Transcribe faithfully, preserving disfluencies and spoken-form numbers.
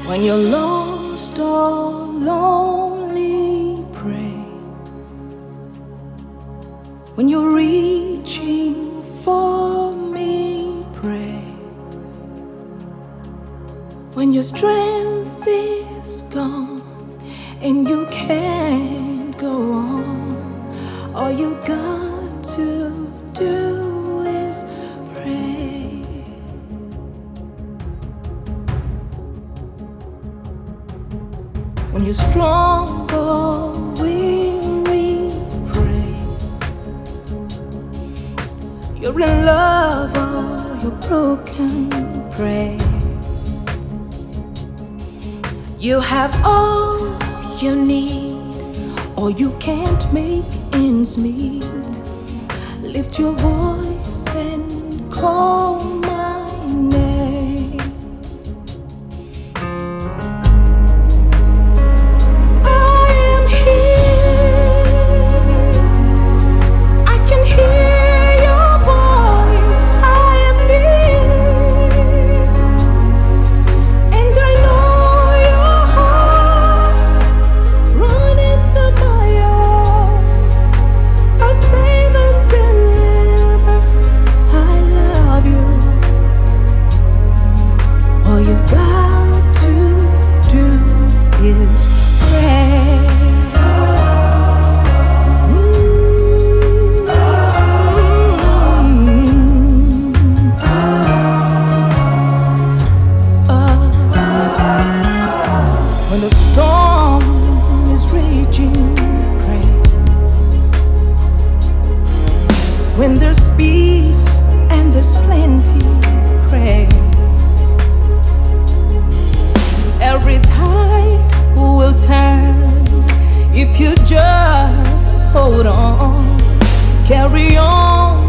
When you're lost or lonely, pray. When you're reaching for me, pray. When your strength is gone and you can't go on, all you got to do is pray. When you're strong or weary, pray. You're in love or you're broken, pray. You have all you need, or you can't make ends meet. Lift your voice and call my name. I am here. I can hear your voice. I am near, and I know your heart. Run into my arms. I'll save and deliver. I love you. All you've got to do is pray. Mm. Ah. When the storm is raging, pray. When there's peace and there's plenty, pray. Every tide will turn if you just hold on. Carry on.